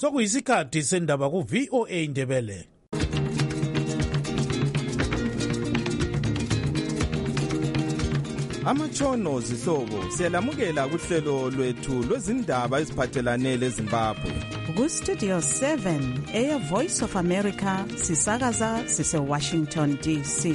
Sokuyisikhathi sendaba ku VOA Ndebele. Amatshono zihlobo siyalamukela kuhlelo lwethu lwezindaba eziphathelane leZimbabwe. Ku Studio 7 Air Voice of America sisakaza sise Washington DC.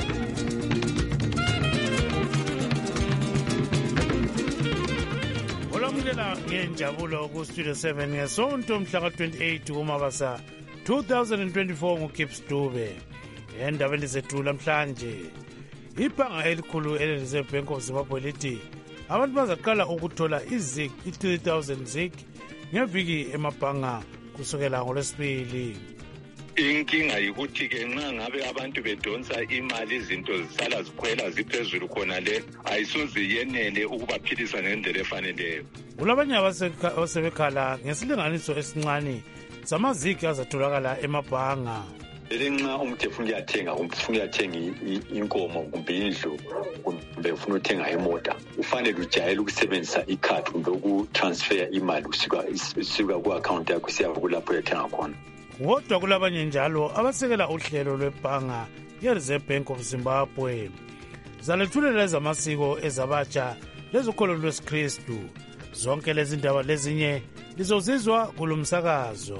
Olamukela ngenjabulo ku Studio 7 ngesonto mhla ka-28 kuMabasa 2024 nguKips Dube. Endabeni zethu namhlanje ibhanga elikhulu ele-Reserve Bank of Zimbabwe lithi abantu bazaqala ukuthola iZig i-3,000 Zig ngeviki emabhanga kusukela ngoLwesibili. Inkinga yikuthi-ke nxa ngabe abantu bedonsa imali izinto zisala zikhwela ziphezulu khona le ayisoze yenele ukubaphilisa ngendlela efaneleyo. Kulabanye abasebekhala ngesilinganiso esincane samazigi azatholakala emabhanga. Nxa umuntu efuna uyathenga inkomo kumbe indlu kumbe ufuna uthenga imota ufanele ujayele ukusebenzisa ikhadi kumbe ukutransfer imali kusuka ku-account yakho siya kulapho uyathenga khona. Kodwa kulabanye njalo abasekela uhlelo lwebhanga ye-Reserve Bank of Zimbabwe. Zalethulela ezamasiko ezabatsha lezokholo lwesikristu. Zonke lezi ndaba lezinye lizozizwa kulomsakazo.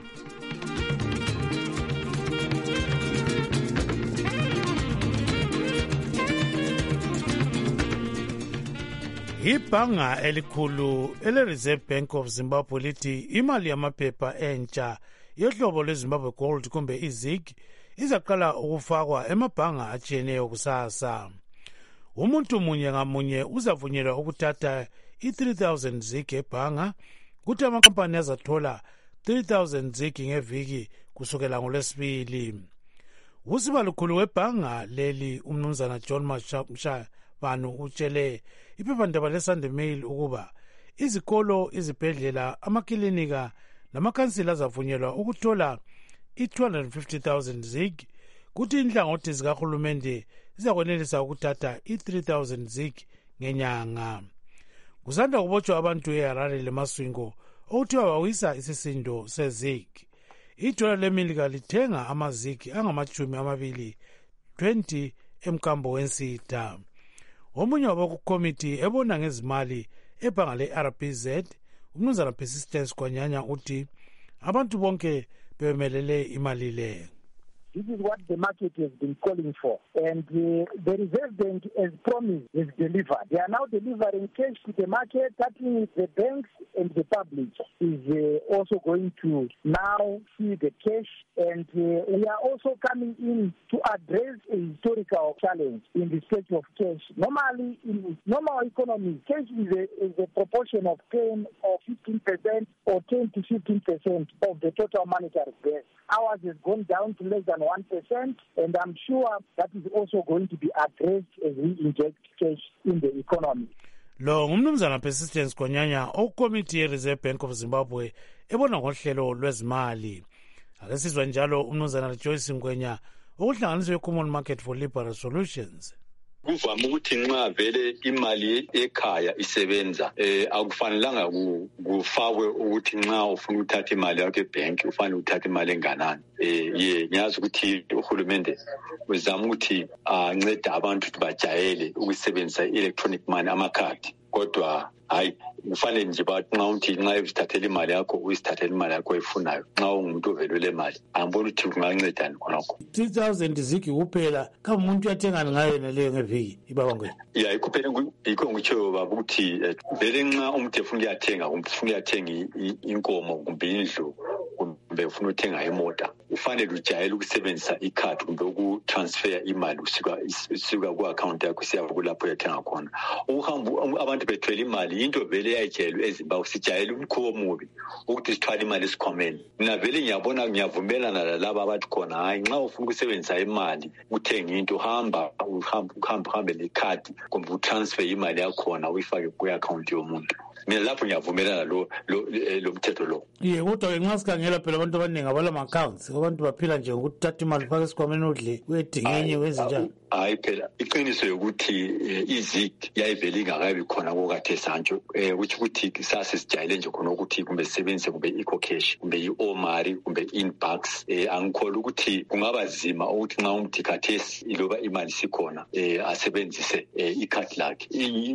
Ibhanga elikhulu ele-Reserve Bank of Zimbabwe lithi imali yamaphepha entsha yohlobo lweZimbabwe Gold kumbe iZig izaqala ukufakwa emabhanga atshiyeneyo kusasa. Umuntu munye ngamunye uzavunyelwa ukuthatha i-3,000 Zig ebhanga, kuthi amakampani azathola 3,000 Zig ngeviki kusukela ngoLwesibili. Usibalukhulu webhanga leli umnumzana John Mashabane utshele iphephandaba leSunday Mail ukuba izikolo, izibhedlela, amakilinika namakhansila azavunyelwa ukuthola i-250,000 Zig, kuthi inhlangothi zikahulumende zizakwenelisa ukuthatha i-3,000 Zig ngenyanga. Kusanda kubotshwa abantu eHarare leMasvingo okuthiwa bawisa isisindo seZig. Idola leMelika lithenga amazig angama-20 emkambo wensitha. Omunye wabakukomiti ebona ngezimali ebhanga le-RBZ, umnumzana Persistence Kwanyanya uthi abantu bonke bebemelele imali le. This is what the market has been calling for. And the Reserve Bank, as promised, has delivered. They are now delivering cash to the market, starting with the banks, and the public is also going to now see the cash. And we are also coming in to address a historical challenge in the state of cash. Normally, in normal economies, cash is a proportion of 10 or 15% or 10 to 15% of the total monetary base. Ours has gone down to less than 1%, and I'm sure that is also going to be addressed as we inject cash in the economy. Lo ngumnumzana Persistence Kwanyanya okomiti ye-Reserve Bank of Zimbabwe ebona ngohlelo lwezimali. Ake sizwe njalo umnumzana Joyce Ngwenya okuhlanganiswe Common Market for Liberal Solutions. Kuvama ukuthi nxa vele imali ekhaya isebenza akufanelanga kufakwe ukuthi nxa ufuna ukuthatha imali yakho ebank ufanele uthathe imali enganani. Ngiyazi ukuthi uhulumende uzama ukuthi ancede abantu ukuthi bajayele ukusebenzisa electronic money amakhadi, kodwa hayi kufanele nje bathi nxa uzithathela imali yakho uyisithathela imali yakho efunayo nxa ungumuntu ovelele imali angibona ukuthi kungancedani khonokho. 3,000 Zig kuphela kama umuntu uyathengana ngayo naleyo ngeviki ibaba ngwe. Kuphela yikho ngitsho baba ukuthi vele nxa umuntu efuna uyathenga inkomo kumbe indlu kumbe ufuna uthenga imota ufanele ujayele ukusebenzisa ikhadi kumbe ukutransfer imali kusuka ku-account yakho siya kulapho uyathenga khona. Ukuhamba abantu bethwele imali into vele yayijayelwe eZimbabwe, sijayele umkhuba omubi ukuthi sithwale imali esikhwameni. Mina vele ngiyavumelana lalaba abathi khona hayi nxa ufuna ukusebenzisa imali uthenga into uhambe nekhadi kumbe utransfer imali yakhona uyifake ku-account yomuntu. mina lapho ngiyavumelana lo mthetho lo. Kodwa nxa sikhangela phela abantu abaningi abalama-accounts abantu baphila nje ngokuthatha imali ufake esikhwameni udle uyedinga enye wenzenjani. Hayi phela iqiniso yokuthi izigi yayivele ingakabi khona kokathe santsho kuthi ukuthi sasesijayele nje khona ukuthi kumbe sisebenzise kumbe i-ecocash kumbe i-omari kumbe inbucks angikholwa ukuthi kungaba zima ukuthi nxa umuntu khathesi iloba imali sikhona asebenzise ikhadi lakhe.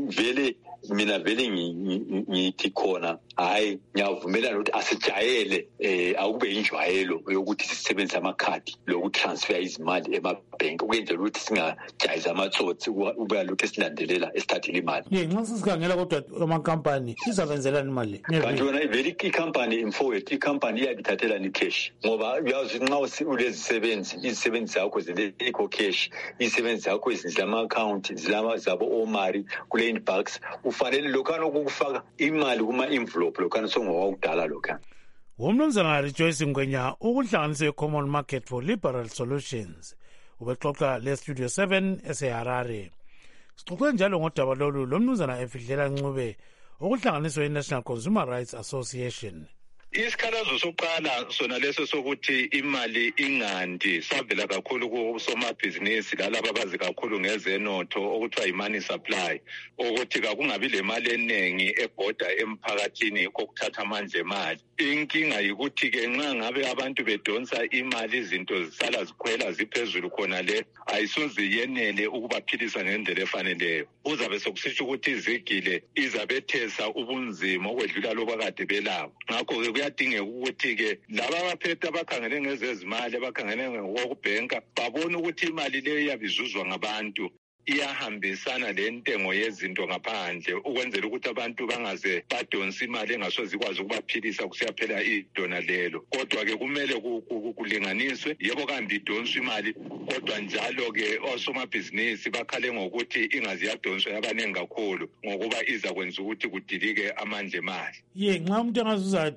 Mina vele ngithi khona hayi ngiyavumelana ukuthi asijayele akube injwayelo yokuthi sisebenzise amakhadi lokutransfer izimali emabhenki ukwenzela ukuthi singajayiza amatsotsi ukuba lokhu esilandelela esithathile imali. Nxa sisikhangela kodwa amakhampani sizabenzelani imali? Kanti yona vele ikhampani imfowethu ikhampani iyabithathelani icash ngoba uyazi nxa izisebenzi zakho zile-ecocash izisebenzi zakho zilama-account zabo omari kule inbox ufanele lokhana okufaka imali kuma-envelope lokhana songowakudala lokhana. Umnumzana Rejoice Ngwenya ukuhlanganisa i-Common Market for Liberal Solutions ubexoxa le-Studio 7 eseHarare. Sixoxe njalo ngodaba lolu lomnumzana Efidlela Ncube ukuhlanganiswa i-National Consumer Rights Association. Isikhalazo sokuqala sona leso sokuthi imali ingandi savela kakhulu kusomabhizinisi lalabo abazi kakhulu ngezenotho okuthiwa imani supply ukuthi kakungabi le mali eningi ebhoda emphakathini kokuthatha amandla emali. Inkinga yikuthi ke nxa ngabe abantu bedonsa imali izinto zisala zikhwela ziphezulu khona le ayisoze yenele ukubaphilisa ngendlela efaneleyo. Uzabe sokusitsho ukuthi izigile izabethesa ubunzima okwedlula loba kade belabo. Ngakho ke kuyadingeka ukuthi ke laba abaphethe abakhangele ngezezimali abakhangele ngokubhenka babone ukuthi imali leyo iyabizuzwa ngabantu iyahambisana lentengo yezinto ngaphandle ukwenzela ukuthi abantu bangaze badonsa imali engasoze ikwazi ukubaphilisa kusiyaphela idona lelo. Kodwa ke kumele kulinganiswe yebo kambe idonswa imali kodwa njalo ke osomabhizinisi bakhale ngokuthi ingazi yadonswa yabanengi kakhulu ngokuba iza kwenza ukuthi kudilike amandla emali. Nxa umuntu engazuza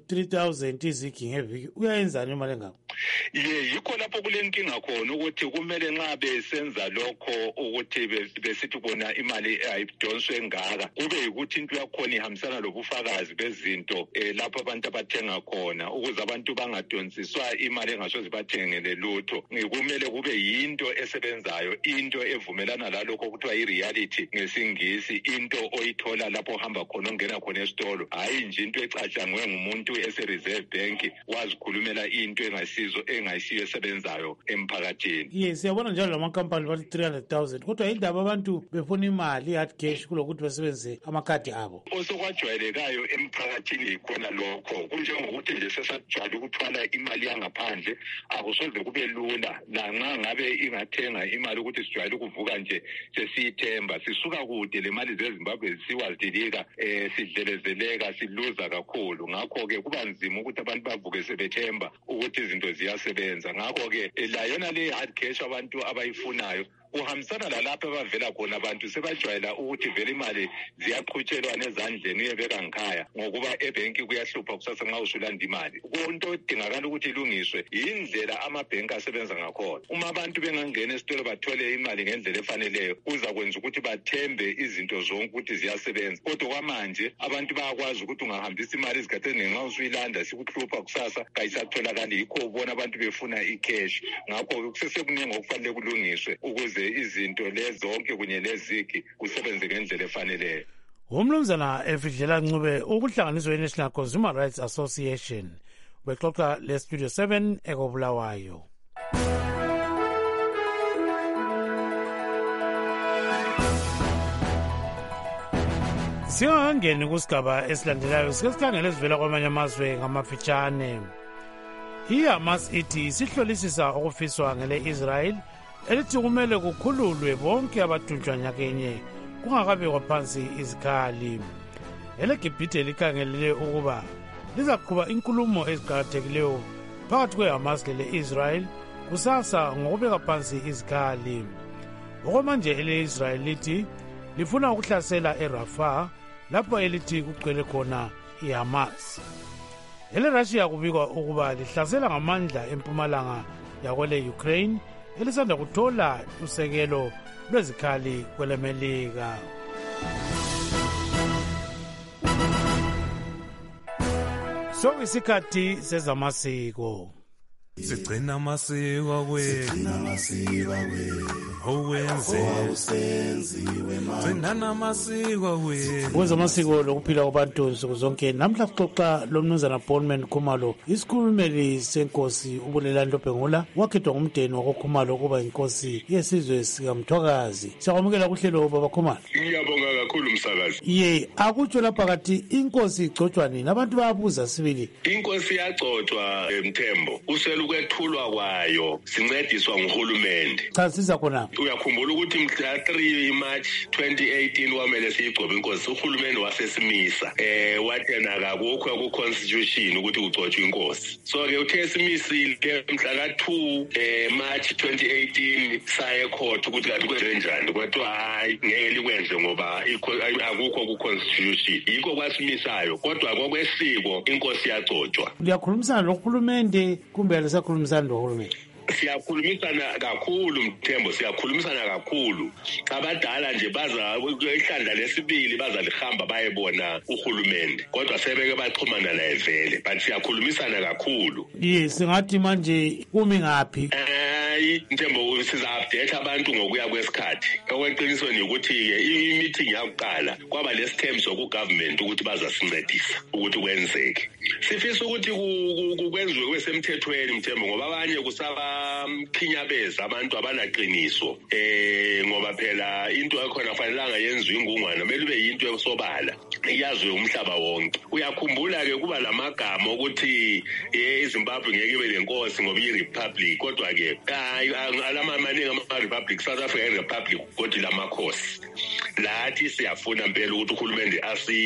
3,000 izigi ngeviki uyayenzani imali engako? Yikho lapho kulenkinga khona ukuthi kumele nxa besenza lokho ukuthi besithi bona imali ayidonswe ngaka kube yikuthi into yakhona ihambisana lobufakazi bezinto lapho abantu abathenga khona ukuze abantu bangadonsiswa imali engasoze bathengele lutho. Kumele kube yinto esebenzayo into evumelana lalokho okuthiwa i-reality ngesingisi into oyithola lapho ohamba khona ongena khona esitolo hayi nje into ecatshangwe ngumuntu ese-Reserve Bank wazikhulumela into engayisiyo esebenzayo emphakathini. Siyabona njalo lamakhampani bathi 300,000 kodwa indaba abantu befuna imali i-hard cash kulokuthi basebenzise amakhadi abo. Osokwajwayelekayo emphakathini yikhona lokho kunjengokuthi nje sesajwayele ukuthwala imali yangaphandle akusoze kube lula lanxa ngabe ingathenga imali ukuthi sijwayele ukuvuka nje sesiyithemba sisuka kude le mali zeZimbabwe siwazidilika sidlelezeleka siluza kakhulu. Ngakho-ke kuba nzima ukuthi abantu bavuke sebethemba ukuthi izinto ziyasebenza. Ngakho-ke la yona le hard cash abantu abayifunayo uhambisana lalapho abavela khona abantu sebajwayela ukuthi vele imali ziyaqhutshelwa ezandleni uyebeka ngikhaya ngokuba ebhenki kuyahlupha kusasa nxa usulanda imali. Konto edingakala ukuthi ilungiswe yindlela amabhenki asebenza ngakhona. Uma abantu bengangena esitolo bathole imali ngendlela efaneleyo kuza kwenza ukuthi bathembe izinto zonke ukuthi ziyasebenza. Kodwa kwamanje abantu bayakwazi ukuthi ungahambisa imali izikhathini ngenxa usuyilanda sikuhlupha kusasa kayisatholakali yikho ubona abantu befuna icash. Ngakho kusesekuningi okufanele kulungiswe ukuze izinto lezonke kunye lezigi kusebenze ngendlela efaneleyo. Umnumzana Efidlela Ncube ukuhlanganiswa i-National Consumer Rights Association bexoxa le-Studio 7 ekobulawayo. Singangeni kusigaba esilandelayo sike sikhangele esivela kwamanye amazwe ngamafitshane. I-Hamas ithi sihlolisisa okufiswa ngele-Israel elithi kumele kukhululwe bonke abathunjwa nyakenye kungakabekwa phansi izikhali. EleGibhithe likhangelele ukuba lizaqhuba inkulumo eziqakathekileyo phakathi kwe-Hamas lele-Israel kusasa ngokubeka phansi izikhali. Okwamanje ele-Israel lithi lifuna ukuhlasela eRafah lapho elithi kugcwele khona i-Hamas. EleRussia kubikwa ukuba lihlasela ngamandla empumalanga yakwele-Ukraine elisanda kuthola usekelo lwezikhali kweleMelika. sokuyisikhathi sezamasiko. Sigcina amasiko kwethu owenze gcina namasiko kwethu ukwenza amasiko lokuphila kwabantu nsuku zonke. Namhla sixoxa lomnumzana Bondman Khumalo, isikhulumeli senkosi uBulelani Lobhengula, wakhethwa ngumndeni wakoKhumalo ukuba inkosi yesizwe sikaMthwakazi. Siyakwamukela kuhlelo baba Khumalo. Ngiyabonga kakhulu msakazi. Ye, akutsho lapha kathi inkosi igcotshwa nini? Abantu bayabuza sibili. Inkosi yagcotshwa eMthembo. Ukwethulwa kwayo sincediswa nguhulumende. Cha siza khona. Uyakhumbula ukuthi mhla 3 March 2018 wamele siyigcobe inkosi, uhulumende wasesimisa wathena akukho ku-constitution ukuthi kugcotshwe inkosi. So ke uthe simisile mhla ka 2 March 2018 saye court ukuthi kanti kwenze njani, kodwa hayi ngeke likwenze ngoba akukho ku-constitution. Yikho kwasimisayo, kodwa ngokwesiko inkosi yagcotshwa. Liyakhulumisana nohulumende kumbe alisakhulumisana nohulumende? Siyakhulumisana kakhulu Mthembo, siyakhulumisana kakhulu. Abadala nje baza ihlandla lesibili bazalihamba bayebona uhulumende, kodwa sebeke baxhumana naye vele, but siyakhulumisana kakhulu. Yes, singathi manje umi ngaphi? Mthembo, siza-update abantu ngokuya kwesikhathi. Okweqiniso ni ukuthi-ke i-meeting yakuqala kwaba lesithembu soku-government ukuthi bazasincedisa ukuthi kwenzeke. Sifisa ukuthi kwenziwe kwesemthethweni Mthembo, ngoba abanye kusabakhinyabeza abantu abanaqiniso. Ngoba phela into ekhona fanelanga yenziwe ingungwana, kumele ube yinto yosobala iyaziwe umhlaba wonke. Uyakhumbula-ke kuba lamagama ukuthi iZimbabwe ngeke ibe lenkosi ngoba iyi-republic, kodwa-ke maningi ama-republic, South Africa i-republic kodwa lamakhosi. Lathi siyafuna mpela ukuthi uhulumende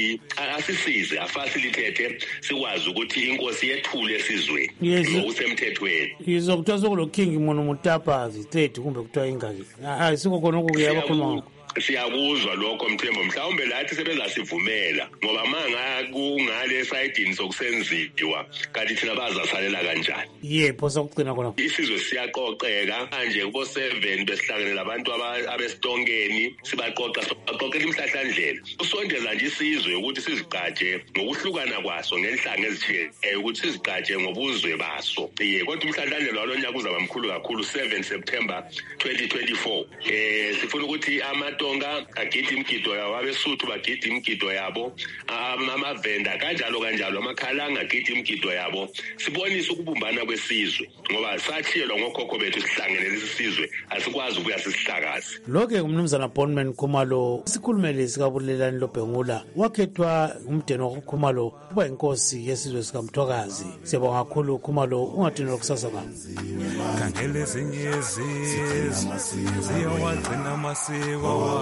asisize, afacilitate sikwazi ukuthi inkosi yethule esizweni ngokusemthethweni. Yizokuthiwa sokulo king mono mutapazi state kumbe kuthiwa ingazi. Siko khona okuya bakhuluma ngakho. Siyakuzwa lokho Mthembo, mhlawumbe lathi sebezasivumela ngoba manga kungale esayidini sokusenziwa kanti thina bazasalela kanjani. Yebo sokugcina khona. Isizwe siyaqoqeka manje kubo 7 besihlanganela abantu abesitongeni, sibaqoqela imhlahlandlela. Usondeza nje isizwe ukuthi sizigcaje ngokuhlukana kwaso ngenhlanga ezithile ukuthi sizigcaje ngobuzwe baso. Kodwa umhlahlandlela walonyaka uzaba mkhulu kakhulu 7 September 2024. Sifuna ukuthi amatonga agida imgido yabo, abeSuthu bagida imgido yabo, amavenda kanjalo amakhalanga agida imgido yabo. Sibonisa ukubumbana kwesizwe ngoba sathiyelwa ngokhokho bethu sihlangene lesi sizwe, asikwazi ukuya sisihlakazi. Lokho umnumzana Bondman Khumalo, isikhulumeli sikaBulelani Lobhengula, wakhethwa umndeni wakoKhumalo ukuba inkosi yesizwe sikaMthwakazi. Siyabonga kakhulu Khumalo, ungadinwa kusasa kwami. Khangele ezinye izizwe ziyawagcina amasiko,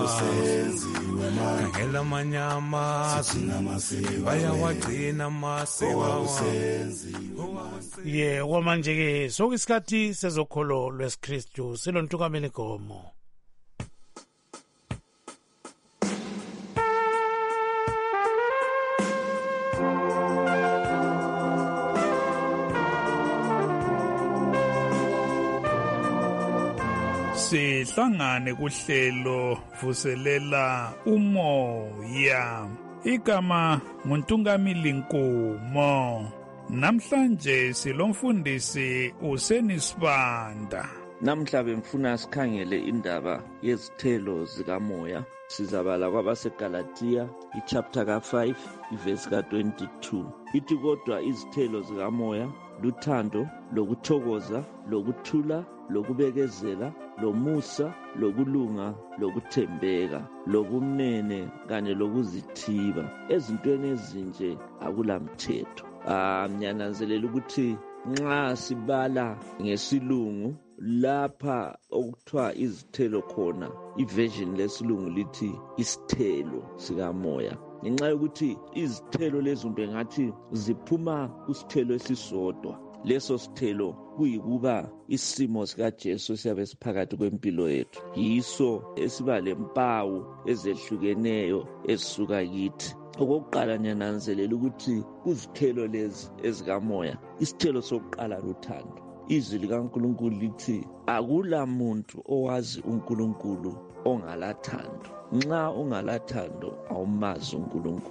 khangela amanye amazwe bayawagcina amasiko. Ye kwamanje-ke sokuyisikhathi sezokholo lwesiKristu silontukameni gomo. Sihlangane kuhlelo vuselela umoya. Igama nguNtungamili Nkumo. Namhlanje silomfundisi uSenisibanda. Namhla bemfuna sikhangele indaba yezithelo zikamoya. Sizabala kwabaseGalatia ichapter ka5 iverse ka22. Ithi kodwa izithelo zikamoya luthando, lokuthokoza, lokuthula, lokubekezela, lomusa, lokulunga, lokuthembeka, lobumnene kanye lokuzithiba. Ezintweni ezinje akulamthetho. Ngiyananzelela ukuthi nxa sibala ngesilungu lapha okuthiwa izithelo khona, iversion lesilungu lithi isithelo sikamoya. Ngenxa yokuthi izithelo lezi ngathi ziphuma kusithelo esisodwa. Leso sithelo kuyikuba isimo sikaJesu siyabe siphakathi kwempilo yethu. Yiso esiba lempawu ezehlukeneyo ezisuka kithi. Okokuqala ngiyananzelela ukuthi kuzithelo lezi ezikamoya, isithelo sokuqala luthando. Izwi likaNkulunkulu lithi akula muntu owazi uNkulunkulu ongalathando. Nxa ungalathando awumazi uNkulunkulu.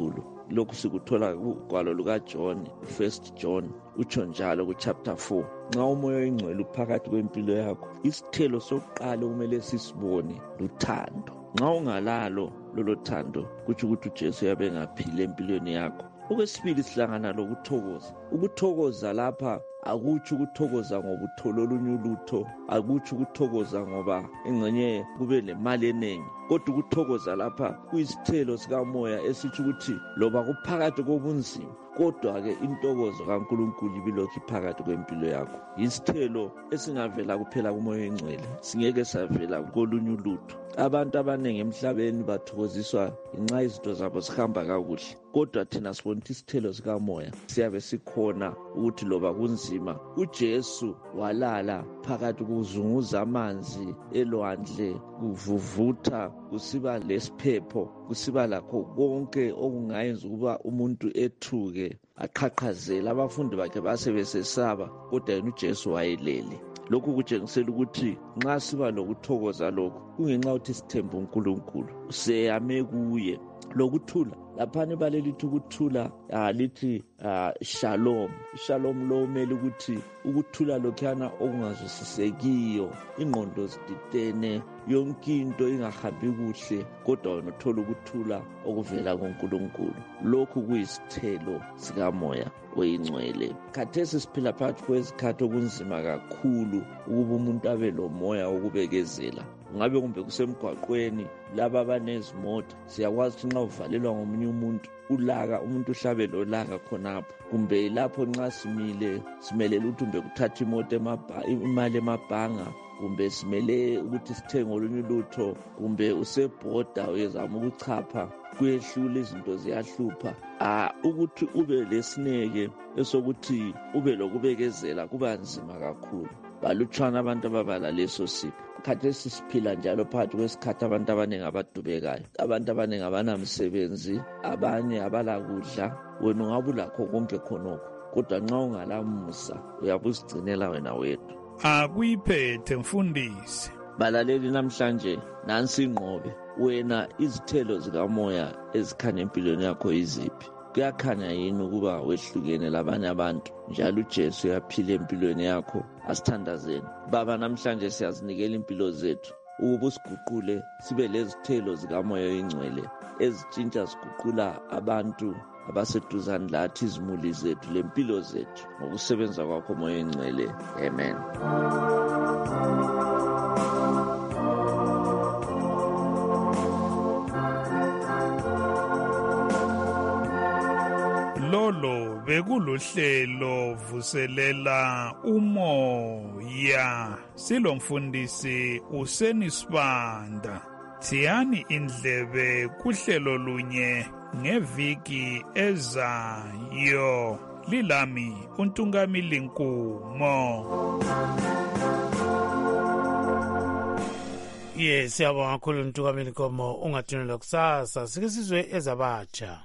lokhu sikuthola kugwalo lukaJohn, 1 John, utsho njalo kuchapter 4. Nxa umoya oyingcwele uphakathi kwempilo yakho, isithelo sokuqala kumele sisibone luthando. Nxa ungalalo lolo thando, kutsho ukuthi uJesu yabe ngaphili empilweni yakho. Okwesibili sihlangana lokuthokoza. Ukuthokoza lapha akutsho ukuthokoza ngoba uthola olunye ulutho, akutsho ukuthokoza ngoba engxenye kube lemali eningi, kodwa ukuthokoza lapha kuyisithelo sikamoya esitsho ukuthi loba kuphakathi kobunzima, kodwa-ke intokozo kaNkulunkulu ibilokhu iphakathi kwempilo yakho. Yisithelo esingavela kuphela kumoya oyingcwele, singeke savela kolunye ulutho. Abantu abaningi emhlabeni bathokoziswa ngenxa izinto zabo zihamba kakuhle, kodwa thina sibona ukuthi isithelo sikamoya siyabe sikhona ukuthi loba kunzima, uJesu walala phakathi kuzunguza amanzi elwandle, kuvuvutha, kusiba lesiphepho, kusiba lakho konke okungayenza ukuba umuntu ethuke, aqhaqhazela. Abafundi bakhe basebesesaba, kodwa yena uJesu wayelele. Lokhu kutshengisela ukuthi nxa siba lokuthokoza lokhu, kungenxa ukuthi sithemba uNkulunkulu, seyame kuye. Lokuthula, laphana balelithi ukuthula lithi shalom. Shalom lo umele ukuthi ukuthula lokhana okungazwisisekiyo, ingqondo zididene, yonke into ingahambi kuhle, kodwa wena uthola ukuthula okuvela kuNkulunkulu. Lokhu kuyisithelo sikamoya oyingcwele. Khathesi siphila phakathi kwezikhathi okunzima kakhulu ukuba umuntu abe lomoya wokubekezela. Ngabe kumbe kusemgwaqweni laba abanezimota, siyakwazi ukuthi nxa uvalelwa ngomunye umuntu ulaka, umuntu uhlabe lolaka khonapho, kumbe lapho nxa simelele ukuthi kumbe kuthatha imoto imali emabhanga, kumbe simele ukuthi sithenge olunye ulutho, kumbe usebhoda uyezama ukuchapha, kuyehlula izinto ziyahlupha. Ukuthi ube lesineke esokuthi ube lokubekezela kuba nzima kakhulu. Balutshwana abantu ababala leso sipho. Khathesi siphila njalo phakathi kwesikhathi abantu abaningi abadubekayo, abantu abaningi abanamsebenzi, abanye abalakudla. Wena ungabe ulakho konke khonokho, kodwa nxa ungalamusa uyabe uzigcinela wena wedwa. Akuyiphethe mfundisi. Balaleli, namhlanje nansi ingqobe. Wena izithelo zikamoya ezikhanya empilweni yakho yiziphi? Kuyakhanya yini ukuba wehlukene labanye abantu njalo uJesu uyaphila empilweni yakho? Asithandazeni Baba, namhlanje siyazinikela impilo zethu ukuba usiguqule sibe lezithelo zikamoya oyingcwele ezitshintsha ziguqula abantu abaseduzane lathi, izimuli zethu, lempilo zethu, ngokusebenza kwakho moya oyingcwele. Amen. Lolo bekuluhlelo vuselela umoya. Silomfundisi uSenisibanda. Thiyani indlebe kuhlelo lunye ngeviki ezayo. Lilami uNtungamili Nkumo. Yes, siyabonga kakhulu uNtungamili Nkumo. Ungathunela kusasa sike sizwe ezabatsha.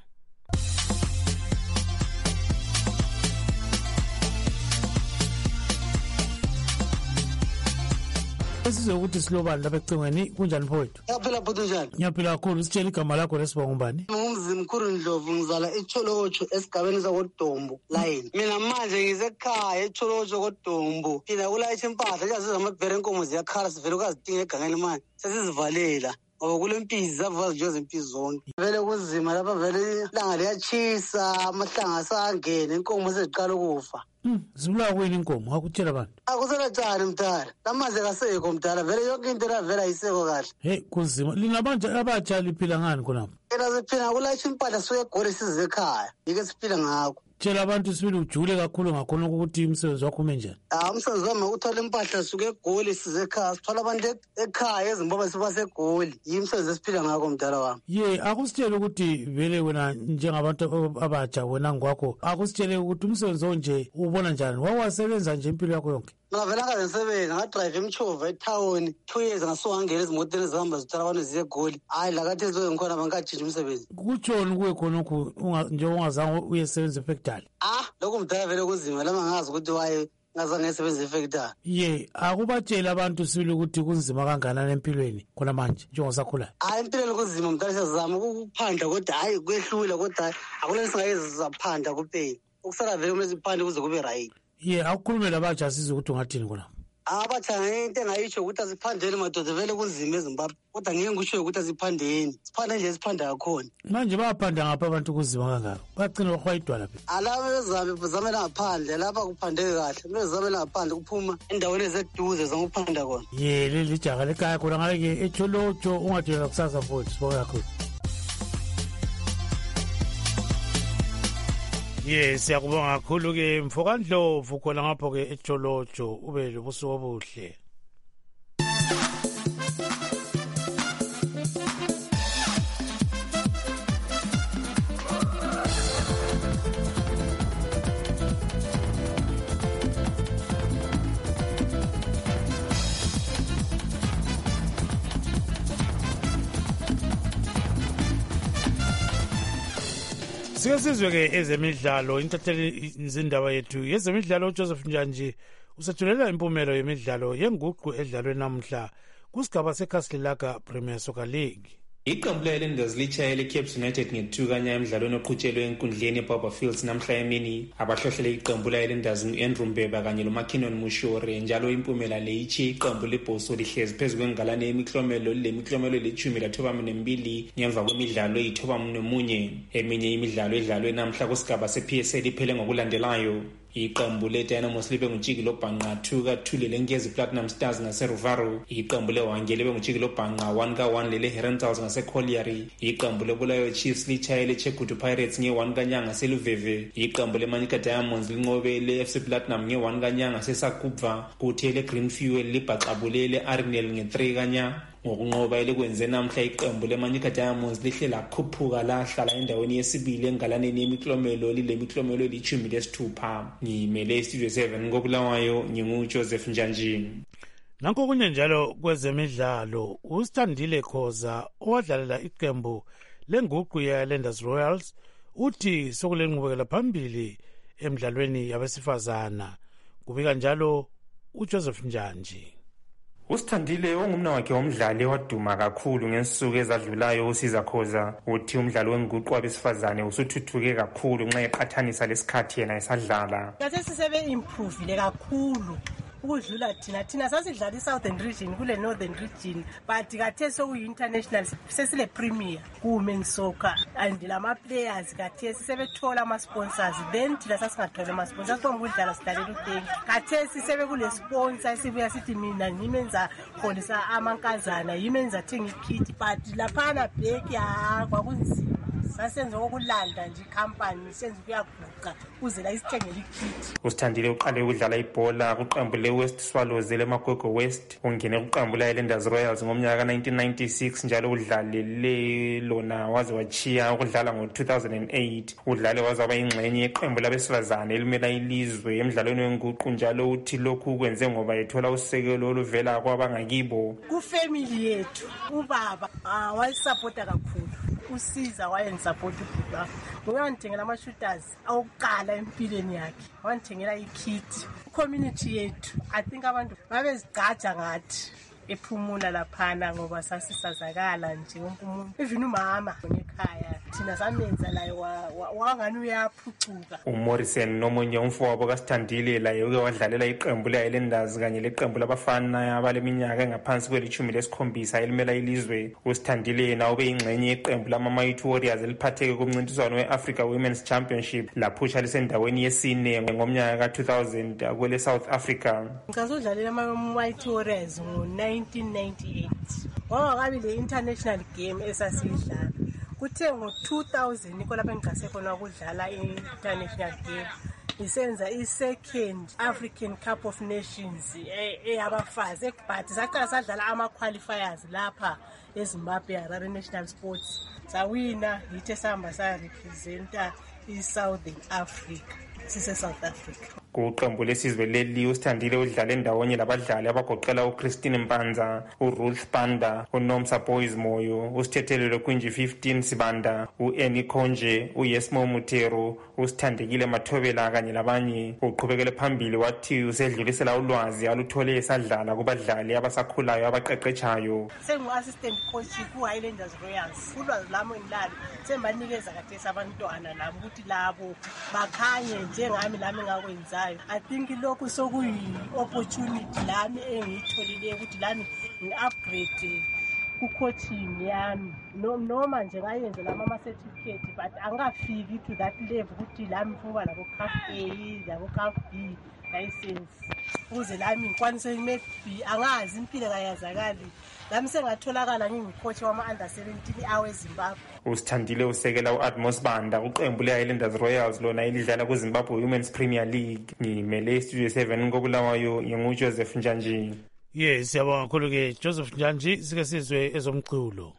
Sizwe ukuthi silobani lapha ecingweni. Kunjani mfowethu? Yaphila bhuti njani? Ngiyaphila kakhulu. Sitshela igama lakho lesibonga ubani? Ngumzimkhulu Ndlovu, ngizala eCholocho esigabeni sakoDombo line. Mina manje ngisekhaya eCholocho koDombo. Phila kulayisha impahla nje amabhere enkomo ziyakhala, sivele ukazidinga egangeni manje. Sesizivalela ngoba kulempizi zavuka nje ezimpizi zonke. Vele kuzima lapha, vele ilanga liyachisa, amahlanga asangena, inkomo seziqala ukufa. Zibulawa kuyini inkomo? Akutshela abantu. Akuselatshani mdala, lamanzi kasekho mdala, vele yonke into lavela ayiseko kahle. Hey, kunzima. Linabanje abatsha liphila ngani khonapho? Yena siphila kulayisha impahla suke eGoli size ekhaya, yike siphila ngakho. Tshela abantu sibili ujule kakhulu ngakhona ukuthi umsebenzi wakho ume njani. Umsebenzi wami ukuthola impahla suke eGoli size ekhaya, sithola abantu ekhaya eZimbabwe siba seGoli. Yimsebenzi esiphila ngakho mdala wami. Akusitshele ukuthi vele wena njengabantu abatsha wena ngokwakho, akusitshele ukuthi umsebenzi onje ubona njani? Wawasebenza nje impilo yakho yonke? Ngavela ngasebenza, ngadrive imchova etown 2 years ngasongangena ezimotweni ezihamba zithwala abantu ziye eGoli. Hayi lakathi ngikhona bangajinja umsebenzi. Kutshoni kuwe khonokho nje ungazange uyesebenza efactory? Lokho mdala vele kuzima, lama ngazi ukuthi waye ngazange ngisebenza ifactory. Akubatshela abantu sibili ukuthi kunzima kangakanani empilweni khona manje njengosakhulayo. Empilweni kunzima mntana, siyazama ukuphandla kodwa hayi kwehlula, kodwa hayi akulento singayezi saphanda kuphela. Ukusala vele kumele siphande kuze kube right. Awukhulume labatsha asizwe ukuthi ungathini khona. Abatsha into engayisho ukuthi aziphandeni madoda, vele kunzima eZimbabwe, kodwa ngeke ngisho ukuthi aziphandeni, siphanda nje siphanda kakhona. Manje bayaphanda ngapha abantu kunzima kangaka, bagcina bahwayidwa lapha. Alaba bezamela ngaphandle lapha kuphandeke kahle, bezamela ngaphandle kuphuma endaweni ezeduze zangokuphanda khona. Leli jaha lekhaya khona ngake eTsholotsho, ungathela kusasa futhi sibonga kakhulu. Siyakubonga kakhulu ke Mfokandlovu khona ngapho ke eTsholotsho, ube lobusuku obuhle. Sike sizwe ke ezemidlalo, intatheli izindaba yethu yezemidlalo uJoseph Njanji usethulela impumelo yemidlalo yenguqu edlalwe namhla kusigaba seKhasilelaga Premier Soccer League. Iqembu le-Highlanders litshayele iCape United nge-2-0 emidlalweni oqhutshelwe enkundleni eBarber Fields namhla emini. Abahlohlele iqembu le-Highlanders ngu-Andrew Mbeba kanye loMakinon Mushore, njalo impumela le ichiye iqembu leBhoso lihlezi phezu kwengalane yemiklomelo lemiklomelo le-12 ngemva kwemidlalo eyi-91. Eminye imidlalo edlalwe namhla kusigaba se-PSL iphele ngokulandelayo. Iqembu le-Dynamos libe ngutshiki lobhanqa 2-2 lelenkezi Platinum Stars ngaseRuvaro. Iqembu le-Hwange libe ngutshiki lobhanqa 1-1 lele-Herentals ngaseColliery. Iqembu le-Bulawayo Chiefs litshayele eChegutu Pirates nge-1-0 ngaseLuveve. Iqembu le-Manica Diamonds linqobe le-FC Platinum nge-1-0 ngaseSakubva, kuthi ele-Green Fuel libhaxabule le-Arenal nge-3-0. Ngokunqoba elikwenze namhla iqembu le-Manica Diamonds lihle lakhuphuka lahlala endaweni yesibili engalaneni yemiklomelo lilemiklomelo eli-16. Ngimele iStudio 7 ngobulawayo, nginguJoseph Njanji. Nanko kunye njalo kwezemidlalo, uStandile Khoza owadlalela iqembu lenguqu ye-Highlanders Royals uthi sokulenqubekela phambili emidlalweni yabesifazana. Kubika njalo uJoseph Njanji. uStandile ongumna wakhe womdlali waduma kakhulu ngensuku ezadlulayo uSiza Khoza uthi umdlalo wenguqu wabesifazane usuthuthuke kakhulu nxa eqhathanisa lesikhathi yena esadlala. Sisebe improve kakhulu ukudlula thina sasidlala i-Southern Region kule Northern Region, but khathesi sokuyi-international sesile premier ku-women soccer and lama-players khathesi sebethola ama-sponsors, then thina sasingatholi ama-sponsors, sibongudlala sidlalela uThengi. Khathesi sebe kule-sponsor sibuya sithi mina ngimenza kholisa amankazana, yimenza thenga ikit, but laphana bheki kwakunzima. Sasenza okulanda nje company senze kuyaguqa kuze la isithengele ikit. uStandile uqale ukudlala ibhola kuqembu le-West Swallows leMagogo West, ungene kuqembu le-Highlanders Royals ngomnyaka ka-1996, njalo udlalele lona waze wachiya ukudlala ngo-2008. udlale waze waba yingxenye yeqembu labesifazane elimela ilizwe emidlalweni wenguqu, njalo uthi lokhu kwenze ngoba ethola usekelo oluvela kwabangakibo. Kufamily yethu ubaba wayisapota kakhulu, uSiza wayengisapota ubaba. Ngiyangithengela ama-shooters awuqala empilweni yakhe, wangithengela ikit. Community yethu I think abantu babezigcaja ngathi ephumula laphana ngoba sasisazakala nje wonke umuntu, even umama ngekhaya thina samenza laye wangani uyaphucuka. uMorrison nomunye umfowabo kaStandile laye uke wadlalela iqembu le-Highlanders kanye leqembu labafana abaleminyaka engaphansi kweli-17 elimela ilizwe. uStandile yena ube yingxenye yeqembu lama-Mighty Warriors eliphatheke kumncintiswano we-Africa Women's Championship laphutsha lisendaweni yesine ngomnyaka ka-2000 kwele South Africa. Ngasodlalela ama-Mighty Warriors ngo-1998 wawakabi le-international game esasiyidlala. Kuthe ngo-2000 ikho lapho engigase khona ukudlala i-international game, isenza i-second African Cup of Nations eyabafazi, but saqala sadlala ama-qualifiers lapha eZimbabwe Harare National Sports, sawina yithe sahamba sarepresenta i-Southern Africa, sise-South Africa. Kuqembu lesizwe leli uSithandile udlale ndawonye labadlali abagoqela uChristine Mpanza, uRuth Panda, uNomsa Boys Moyo, uSithethelelo Kwinji 15 Sibanda, uAnnie Khonje, uYesmo Mutero, uSithandekile Mathobela kanye labanye. Uqhubekele phambili wathi usedlulisela ulwazi aluthole esadlala kubadlali abasakhulayo abaqeqetshayo. Sengu-assistant coach ku-Highlanders Royals. Ulwazi lami engilalo sembanikeza kathesi abantwana labo ukuthi labo bakhanye njengami lami engakwenzayo. I think lokhu sokuyi-opportunity lami engiyitholileyo ukuthi lami ngi-upgrade ku-coaching yami. Noma nje ngayenze lama ama-certificate but angafiki to that level ukuthi lami kuba labo CAF A labo CAF B license ukuze lami ngikwanise maybe angazi impilo kayazakali lami sengatholakala ngingucoach wama-under 17 aweZimbabwe. uSithandile usekela u-Atmos Banda uqembu le-Highlanders Royals lona elidlala kuZimbabwe Women's Premier League. Ngimele iStudio 7 ngobulawayo nginguJoseph Njanji. Yes, siyabonga kakhulu-ke Joseph Njanji. Sike sizwe ezomculo.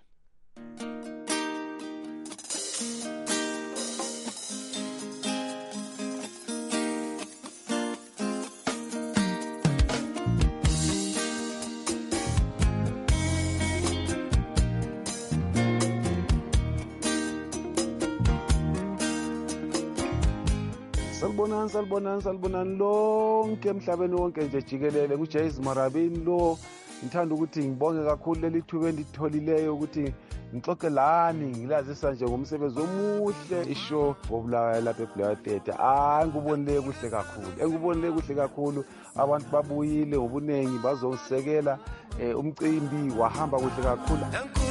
Salibonani lonke emhlabeni wonke nje jikelele. nguJace Marabini lo. Ngithanda ukuthi ngibonge kakhulu leli thuba enditholileyo ukuthi ngixoxe lani ngilazisa nje ngomsebenzi omuhle ishow wobulawayo lapha eBulawayo Theatre. Engubonile kuhle kakhulu. Abantu babuyile ngobunengi bazongisekela. Umcimbi wahamba kuhle kakhulu.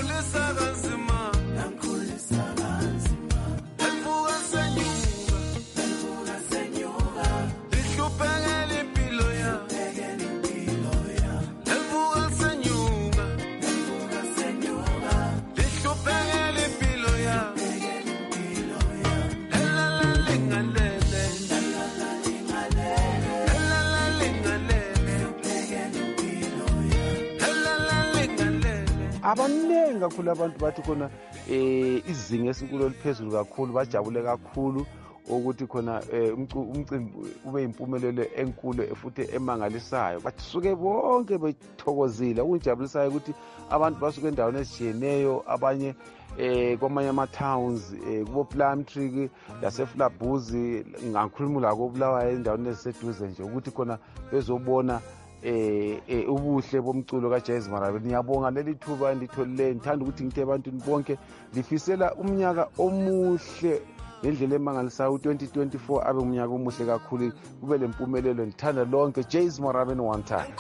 Abaningi kakhulu abantu bathi khona izinga esinkulu eliphezulu kakhulu bajabule kakhulu ukuthi khona umcimbi ube impumelelo enkulu futhi emangalisayo. Basuke bonke bethokozile. Kunjabulisayo ukuthi abantu basuke endaweni ezitshiyeneyo, abanye kwamanye ama-towns kubo Plumtree laseFlabuzi, ngakhuluma la koBulawayo endaweni eziseduze nje ukuthi khona bezobona ubuhle bomculo kaJace Marabini. Ngiyabonga leli thuba enditholileyo. Ngithanda ukuthi ngithe ebantwini bonke lifisela umnyaka omuhle ngendlela emangalisayo. 2024 abe umnyaka omuhle kakhulu, kube lempumelelo. Ngithanda lonke Jace Marabini one time.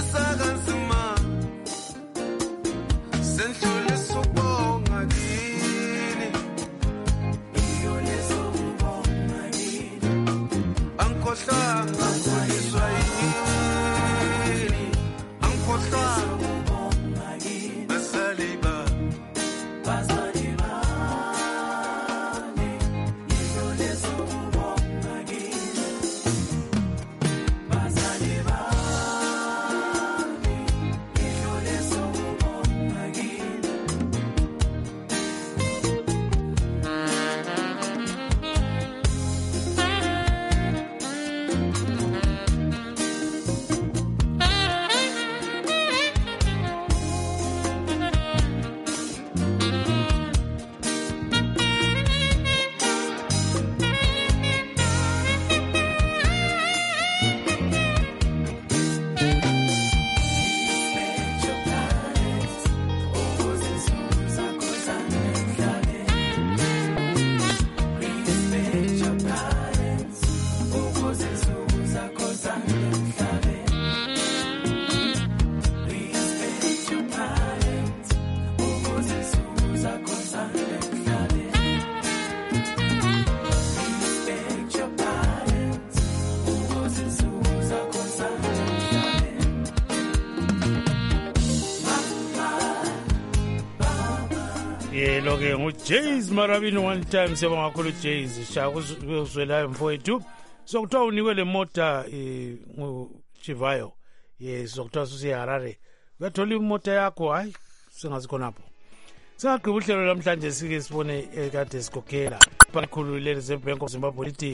Lo-ke nguJace Marabini one time. Siyabonga kakhulu Jace. Shaya kuzwelayo mfowethu. Sokuthiwa unikwe le mota nguChivayo. Yes, sokuthiwa suseHarare. Uyathola imota yakho, hayi singazi khonapho. Singagqiba uhlelo namhlanje sike sibone ekade sikhokhela kakhulu le Reserve Bank of Zimbabwe lithi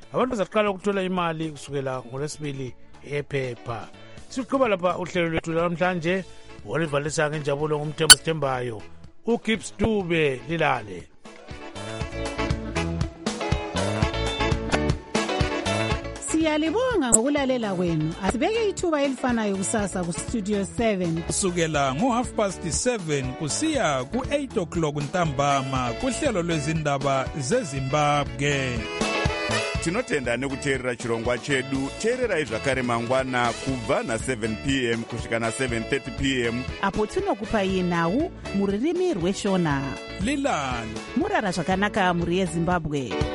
abantu bazaqala ukuthola imali kusukela ngoLwesibili ephepha. Siqhuba lapha uhlelo lwethu namhlanje olivalisa ngenjabulo ngumthembu sithembayo uGibbs Dube lilale. Siyalibonga ngokulalela kwenu. Asibeke ithuba elifanayo kusasa ku Studio 7 kusukela ngo7:30 kusiya ku8 o'clock ntambama kuhlelo lwezindaba zeZimbabwe. Tinotenda nekuteerera chirongwa chedu. Teererai zvakare mangwana kubva na7 p.m. kusvika na7:30 p.m. apo tinokupai nhau muririmi rweshona. Lilani murara zvakanaka muri yeZimbabwe.